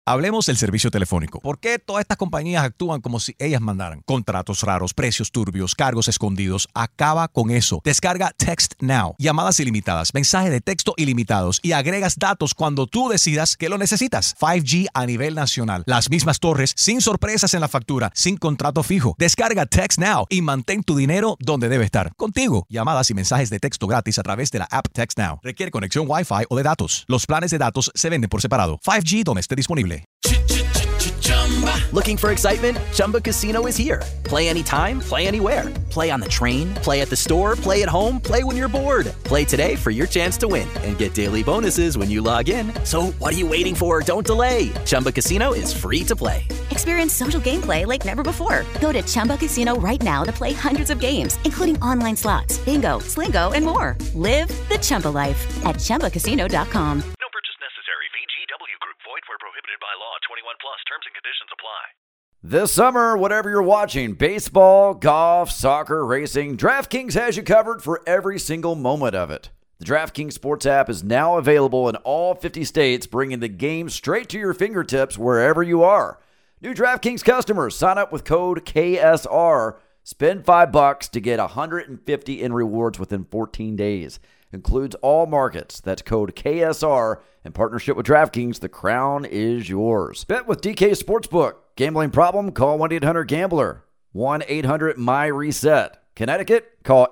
Hablemos del servicio telefónico. ¿Por qué todas estas compañías actúan como si ellas mandaran? Contratos raros, precios turbios, cargos escondidos. Acaba con eso. Descarga Text Now. Llamadas ilimitadas, mensajes de texto ilimitados y agregas datos cuando tú decidas que lo necesitas. 5G a nivel nacional. Las mismas torres, sin sorpresas en la factura, sin contrato fijo. Descarga Text Now y mantén tu dinero donde debe estar. Contigo. Llamadas y mensajes de texto gratis a través de la app Text Now. Requiere conexión Wi-Fi o de datos. Los planes de datos se venden por separado. 5G donde esté disponible. Looking for excitement? Chumba Casino is here. Play anytime, play anywhere. Play on the train, play at the store, play at home, play when you're bored. Play today for your chance to win and get daily bonuses when you log in. So what are you waiting for? Don't delay. Chumba Casino is free to play. Experience social gameplay like never before. Go to Chumba Casino right now to play hundreds of games, including online slots, bingo, Slingo, and more. Live the Chumba life at ChumbaCasino.com. No purchase necessary. VGW Group. Void where prohibited by law. 21 plus. Terms and conditions apply. This summer, whatever you're watching, baseball, golf, soccer, racing, DraftKings has you covered for every single moment of it. The DraftKings Sports app is now available in all 50 states, bringing the game straight to your fingertips wherever you are. New DraftKings customers, sign up with code KSR. Spend $5 to get $150 in rewards within 14 days. Includes all markets. That's code KSR. In partnership with DraftKings, the crown is yours. Bet with DK Sportsbook. Gambling problem? Call 1-800-GAMBLER. 1-800-MY-RESET. Connecticut? Call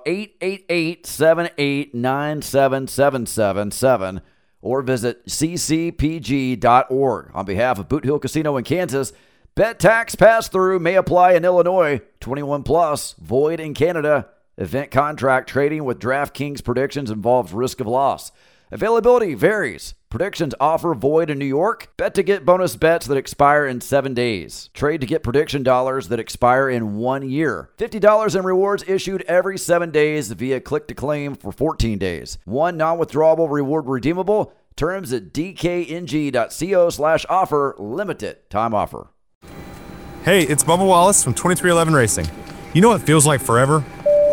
888-78-977777 or visit ccpg.org. On behalf of Boot Hill Casino in Kansas, bet tax pass-through may apply in Illinois. 21 plus, void in Canada. Event contract trading with DraftKings predictions involves risk of loss. Availability varies. Predictions offer void in New York. Bet to get bonus bets that expire in 7 days. Trade to get prediction dollars that expire in 1 year. $50 in rewards issued every 7 days via click to claim for 14 days. One non-withdrawable reward redeemable. Terms at dkng.co/offer. Limited time offer. Hey, it's Bubba Wallace from 2311 Racing. You know what feels like forever?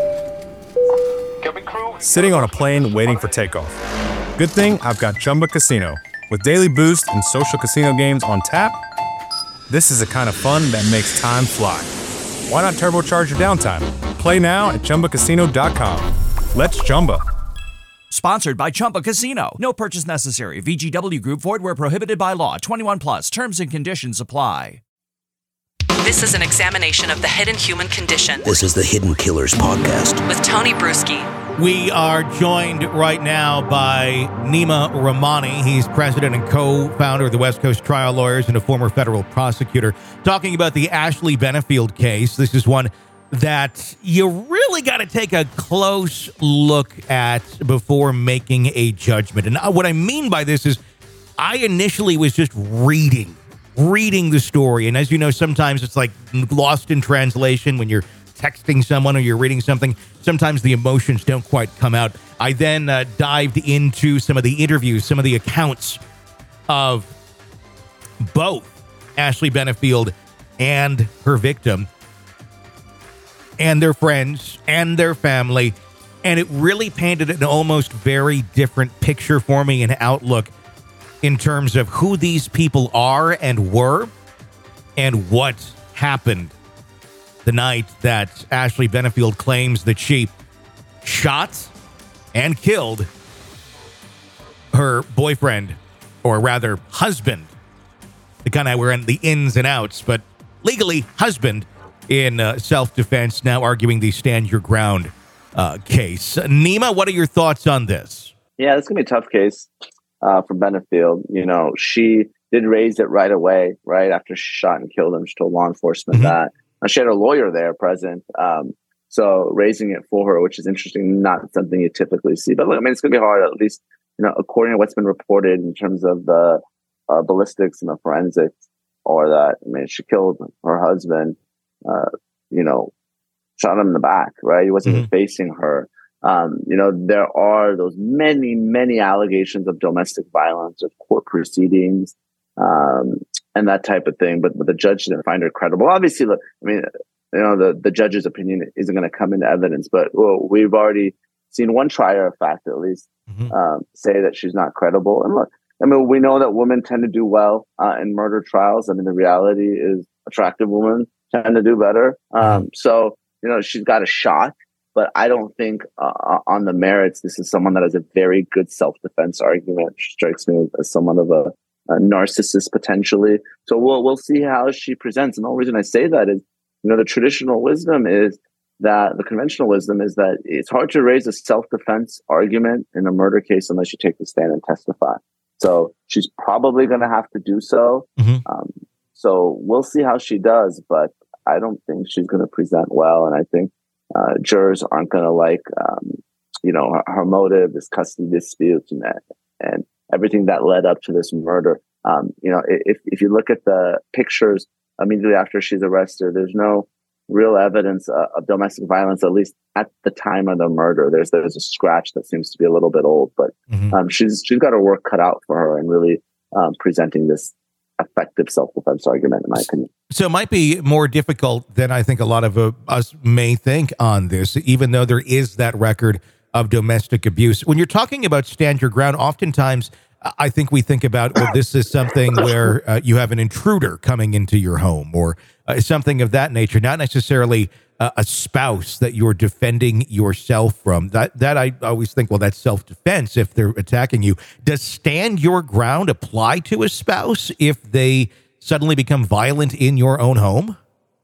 Sitting on a plane waiting for takeoff. Good thing I've got Chumba Casino. With daily boost and social casino games on tap, this is the kind of fun that makes time fly. Why not turbocharge your downtime? Play now at ChumbaCasino.com. Let's Chumba. Sponsored by Chumba Casino. No purchase necessary. VGW Group. Void where prohibited by law. 21 plus. Terms and conditions apply. This is an examination of the hidden human condition. This is the Hidden Killers Podcast. With Tony Bruschi. We are joined right now by Nima Rahmani. He's president and co-founder of the West Coast Trial Lawyers and a former federal prosecutor, talking about the Ashley Benefield case. This is one that you really got to take a close look at before making a judgment. And what I mean by this is I initially was just reading the story. And as you know, sometimes it's like lost in translation when you're texting someone or you're reading something. Sometimes the emotions don't quite come out. I then dived into some of the interviews, some of the accounts of both Ashley Benefield and her victim and their friends and their family. And it really painted an almost very different picture for me and outlook in terms of who these people are and were and what happened the night that Ashley Benefield claims that she shot and killed her boyfriend, or rather husband. The kind of we're in the ins and outs, but legally husband in self-defense, now arguing the stand your ground case. Nima, what are your thoughts on this? Yeah, it's going to be a tough case for Benefield. You know, she did raise it right away, right after she shot and killed him. She told law enforcement that. She had a lawyer there present. So raising it for her, which is interesting, not something you typically see. But look, I mean, it's going to be hard, at least, you know, according to what's been reported in terms of the ballistics and the forensics, or that, I mean, she killed her husband, you know, shot him in the back, right? He wasn't even facing her. You know, there are those many, many allegations of domestic violence, of court proceedings, and that type of thing. But the judge didn't find her credible. Obviously, look, I mean, you know, the judge's opinion isn't going to come into evidence, but we've already seen one trier of fact, at least, say that she's not credible. And look, I mean, we know that women tend to do well in murder trials. I mean, the reality is attractive women tend to do better. So, she's got a shot, but I don't think on the merits, this is someone that has a very good self-defense argument. She strikes me as someone of a narcissist potentially. So we'll see how she presents. And the only reason I say that is, the traditional wisdom is that the conventional wisdom is that it's hard to raise a self-defense argument in a murder case unless you take the stand and testify. So she's probably going to have to do so. So we'll see how she does, but I don't think she's going to present well. And I think jurors aren't going to like, her motive, this custody dispute, and everything that led up to this murder. If you look at the pictures immediately after she's arrested, there's no real evidence of domestic violence, at least at the time of the murder. There's a scratch that seems to be a little bit old, but she's got her work cut out for her in really presenting this effective self-defense argument, in my opinion. So it might be more difficult than I think a lot of us may think on this, even though there is that record of domestic abuse. When you're talking about stand your ground, oftentimes I think we think about, well, this is something where you have an intruder coming into your home or something of that nature, not necessarily a spouse that you're defending yourself from. That I always think, well, that's self-defense if they're attacking you. Does stand your ground apply to a spouse if they suddenly become violent in your own home?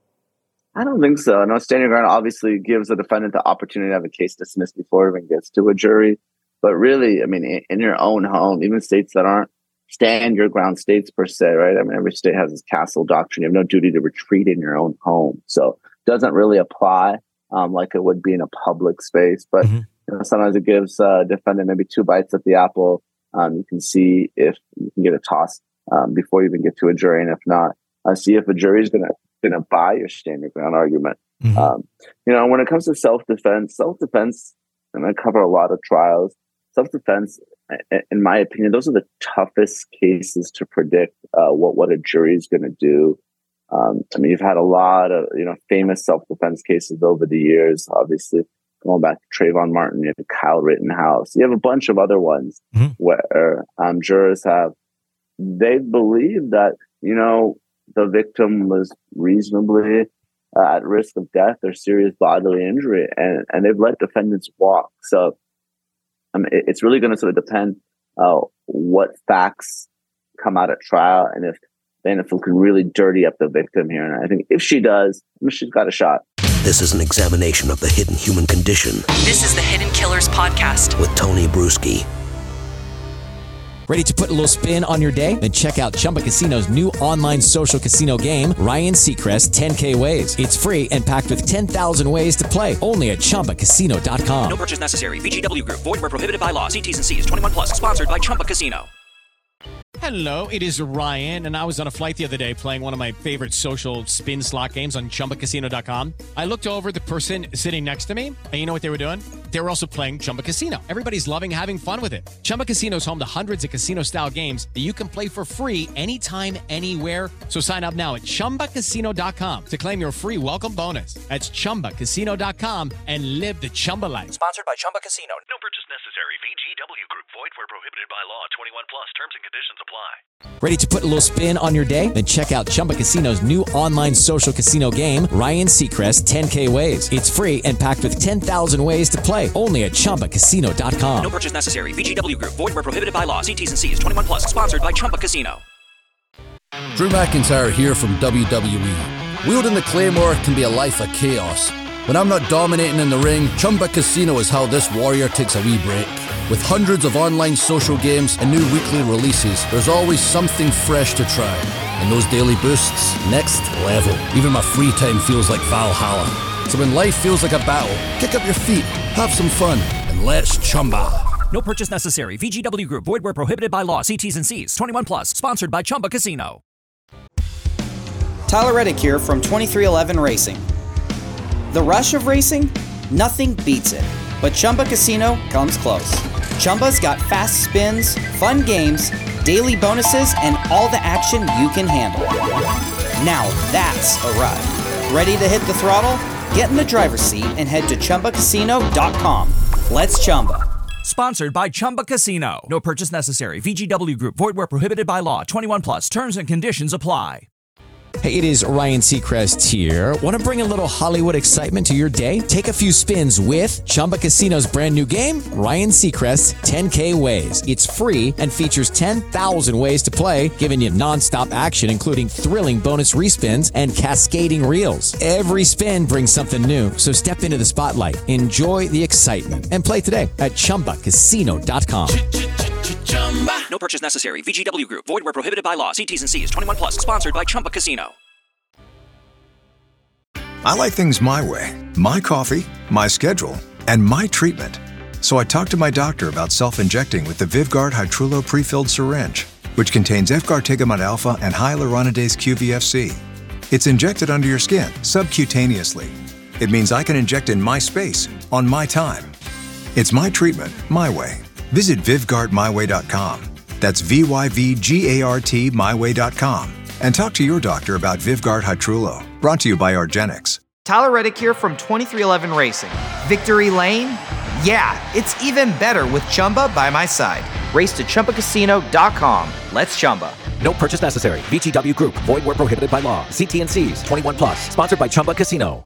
I don't think so. No, stand your ground obviously gives the defendant the opportunity to have a case dismissed before it even gets to a jury. But really, I mean, in your own home, even states that aren't stand your ground states per se, right? I mean, every state has this castle doctrine. You have no duty to retreat in your own home. So it doesn't really apply like it would be in a public space. But sometimes it gives a defendant maybe 2 bites at the apple. You can see if you can get a toss before you even get to a jury. And if not, see if a jury is going to buy your stand your ground argument. When it comes to self-defense, and I cover a lot of trials, self-defense, in my opinion, those are the toughest cases to predict what a jury is going to do. I mean, you've had a lot of famous self-defense cases over the years. Obviously, going back to Trayvon Martin, you have Kyle Rittenhouse. You have a bunch of other ones where jurors they believe that the victim was reasonably at risk of death or serious bodily injury, and they've let defendants walk. So it's really going to sort of depend what facts come out at trial and if the NFL can really dirty up the victim here. And I think if she does, she's got a shot. This is an examination of the hidden human condition. This is the Hidden Killers Podcast with Tony Bruschi. Ready to put a little spin on your day? Then check out Chumba Casino's new online social casino game, Ryan Seacrest 10K Ways. It's free and packed with 10,000 ways to play. Only at ChumbaCasino.com. No purchase necessary. VGW Group. Void where prohibited by law. See T's and C's. 21 plus. Sponsored by Chumba Casino. Hello, it is Ryan, and I was on a flight the other day playing one of my favorite social spin slot games on ChumbaCasino.com. I looked over at the person sitting next to me, and you know what they were doing? They were also playing Chumba Casino. Everybody's loving having fun with it. Chumba Casino is home to hundreds of casino-style games that you can play for free anytime, anywhere. So sign up now at ChumbaCasino.com to claim your free welcome bonus. That's ChumbaCasino.com and live the Chumba life. Sponsored by Chumba Casino. No purchase necessary. VGW Group. Void where prohibited by law. 21 plus. Terms and conditions apply. Ready to put a little spin on your day? Then check out Chumba Casino's new online social casino game, Ryan Seacrest 10K Ways. It's free and packed with 10,000 ways to play. Only at ChumbaCasino.com. No purchase necessary. VGW Group. Void where prohibited by law. See T's and C's. 21 plus. Sponsored by Chumba Casino. Drew McIntyre here from WWE. Wielding the Claymore can be a life of chaos. When I'm not dominating in the ring, Chumba Casino is how this warrior takes a wee break. With hundreds of online social games and new weekly releases, there's always something fresh to try. And those daily boosts, next level. Even my free time feels like Valhalla. So when life feels like a battle, kick up your feet, have some fun, and let's Chumba. No purchase necessary. VGW Group. Void where prohibited by law. See T's and C's. 21 plus. Sponsored by Chumba Casino. Tyler Reddick here from 23XI Racing. The rush of racing? Nothing beats it. But Chumba Casino comes close. Chumba's got fast spins, fun games, daily bonuses, and all the action you can handle. Now that's a ride. Ready to hit the throttle? Get in the driver's seat and head to ChumbaCasino.com. Let's Chumba. Sponsored by Chumba Casino. No purchase necessary. VGW Group. Void where prohibited by law. 21 plus. Terms and conditions apply. Hey, it is Ryan Seacrest here. Want to bring a little Hollywood excitement to your day? Take a few spins with Chumba Casino's brand new game, Ryan Seacrest's 10K Ways. It's free and features 10,000 ways to play, giving you nonstop action, including thrilling bonus respins and cascading reels. Every spin brings something new, so step into the spotlight, enjoy the excitement, and play today at ChumbaCasino.com. No purchase necessary. VGW Group. Void where prohibited by law. See T's and C's. 21 plus. Sponsored by Chumba Casino. I like things my way. My coffee, my schedule, and my treatment. So I talked to my doctor about self-injecting with the Vyvgart Hytrulo pre-filled syringe, which contains Efgartigimod alpha and hyaluronidase QVFC. It's injected under your skin, subcutaneously. It means I can inject in my space, on my time. It's my treatment, my way. Visit VyvgartMyWay.com. That's VYVGART MyWay.com. And talk to your doctor about Vyvgart Hytrulo. Brought to you by Argenix. Tyler Reddick here from 2311 Racing. Victory Lane? Yeah, it's even better with Chumba by my side. Race to ChumbaCasino.com. Let's Chumba. No purchase necessary. VGW Group. Void where prohibited by law. See T's and C's. 21 plus. Sponsored by Chumba Casino.